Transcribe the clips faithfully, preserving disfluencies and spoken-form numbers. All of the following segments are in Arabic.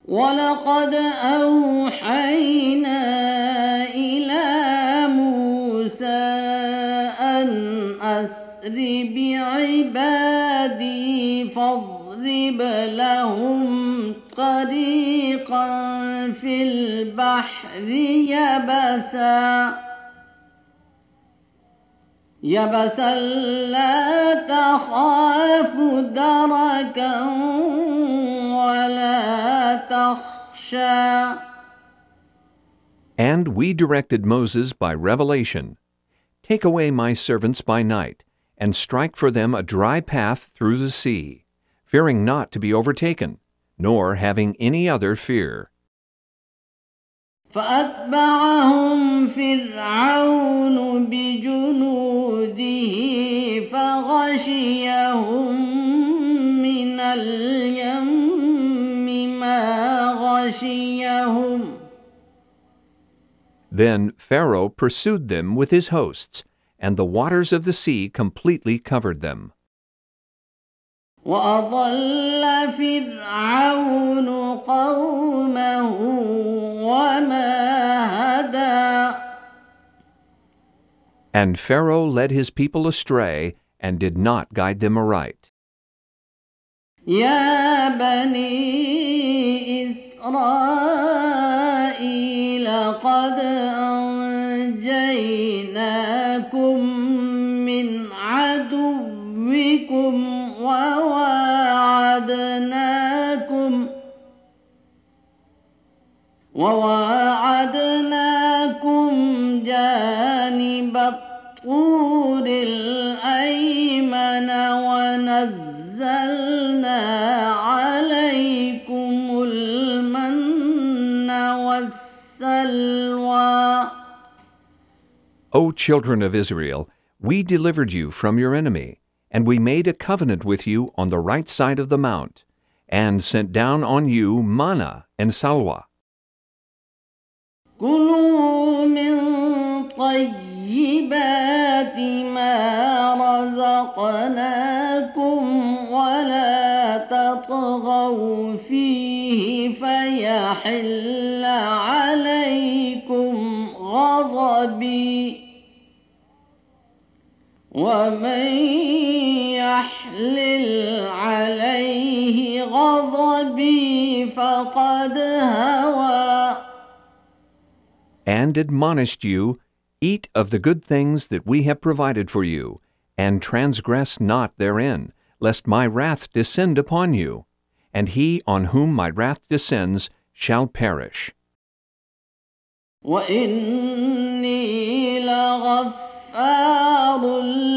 ولقد أوحينا إلى موسى أن أسر بعبادي فاضرب لهم طريقا في البحر يبسا يبسا لا تخاف دركا ولا تخشى. And we directed Moses by revelation, Take away my servants by night, and strike for them a dry path through the sea, fearing not to be overtaken, nor having any other fear. فأتبعهم فرعون بجنوده فغشيهم من اليم ما غشيهم. Then Pharaoh pursued them with his hosts, and the waters of the sea completely covered them. وأضل فرعون قومه وما هدى. And Pharaoh led his people astray and did not guide them aright. يا بني إسرائيل قد أنجيناكم من عدوكم وواعدناكم وواعدناكم جانب الطور الأيمن ونزلنا عليكم المن والسلوى. O children of Israel, we delivered you from your enemy, and we made a covenant with you on the right side of the mount, and sent down on you manna and salwa. كلوا من طيبات ما رزقناكم ولا تطغوا فيه فيحل عليكم غضبي ومن يحلل عليه غضبي فقد هوى. And admonished you, Eat of the good things that we have provided for you, and transgress not therein, lest my wrath descend upon you, and he on whom my wrath descends shall perish. وإني لغفار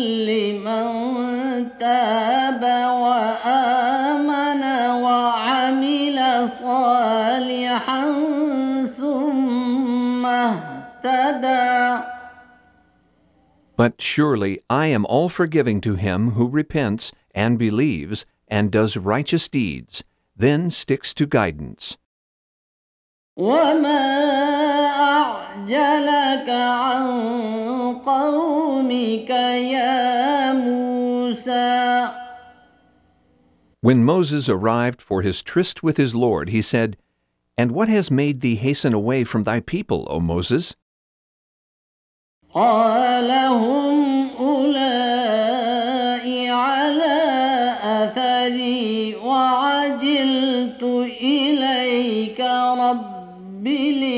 لمن تاب وآمن وعمل صالحا ثم اهتدى. But surely I am all forgiving to him who repents and believes and does righteous deeds, then sticks to guidance. وما أعجلك عن قومك يا موسى. When Moses arrived for his tryst with his Lord, he said, And what has made thee hasten away from thy people, O Moses? قال هم أولئك على أثري وعجلت إليك رب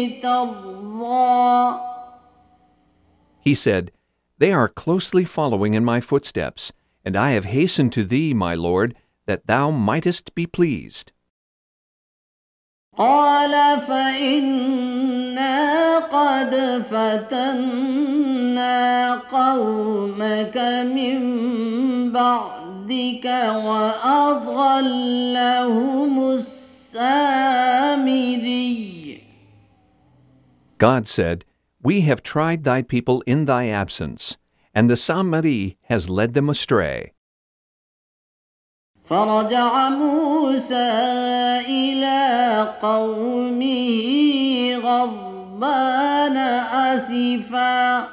لترضى. He said, They are closely following in my footsteps, and I have hastened to thee, my Lord, that thou mightest be pleased. قال فإنا قد فتنا قومك من بعدك وأضلهم السامري. God said, We have tried thy people in thy absence, and the Samari has led them astray. فرجع موسى إلى قومه غضبان أسفا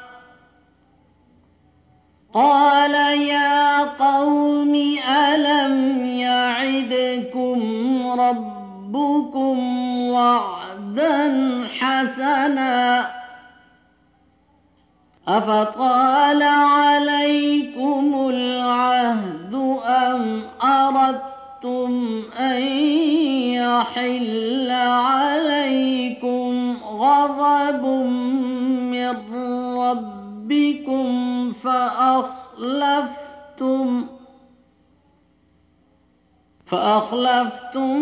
قال يا قوم ألم يعدكم ربكم ربكم وعدا حسنا أفطال عليكم العهد أم أردتم أن يحل عليكم غضب من ربكم فأخلفتم فأخلفتم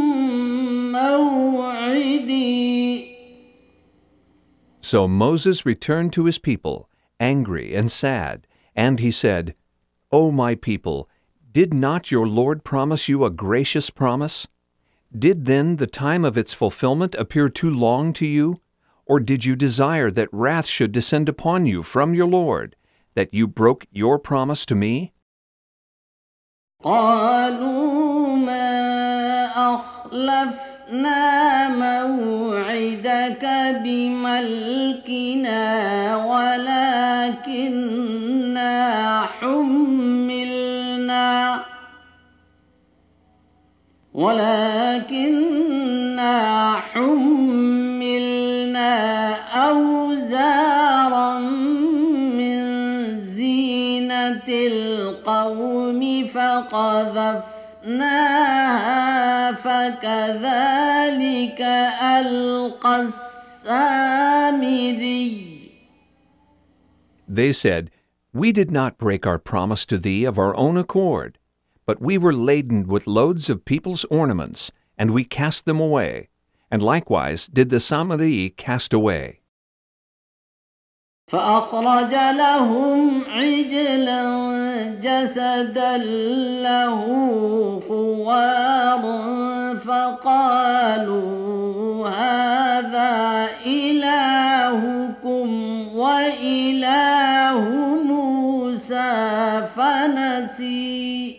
موعدي. So Moses returned to his people, angry and sad, and he said, O my people, did not your Lord promise you a gracious promise? Did then the time of its fulfillment appear too long to you? Or did you desire that wrath should descend upon you from your Lord, that you broke your promise to me? قالوا ما أخلفنا موعدك بملكنا ولكننا حملنا ولكننا حملنا أوزارا من زينة القوم فقذفناها فكذلك ألقى السامري. They said, We did not break our promise to thee of our own accord, but we were laden with loads of people's ornaments, and we cast them away, and likewise did the Samari cast away. فأخرج لهم عجلا جسدا له خوار فقالوا هذا إلهكم وإله موسى فنسي.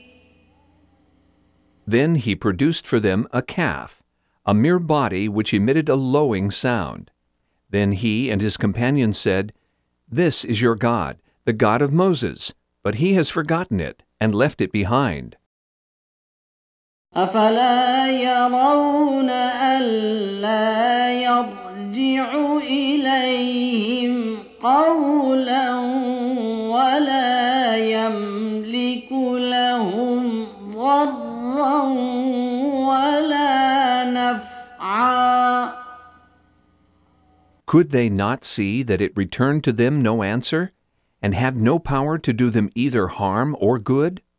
Then he produced for them a calf, a mere body which emitted a lowing sound. Then he and his companions said, This is your God, the God of Moses, but he has forgotten it and left it behind. أفلا يرون ألا يرجع إليهم قولا ولا يملك لهم ضرا ولا نفعا. Could they not see that it returned to them no answer, and had no power to do them either harm or good?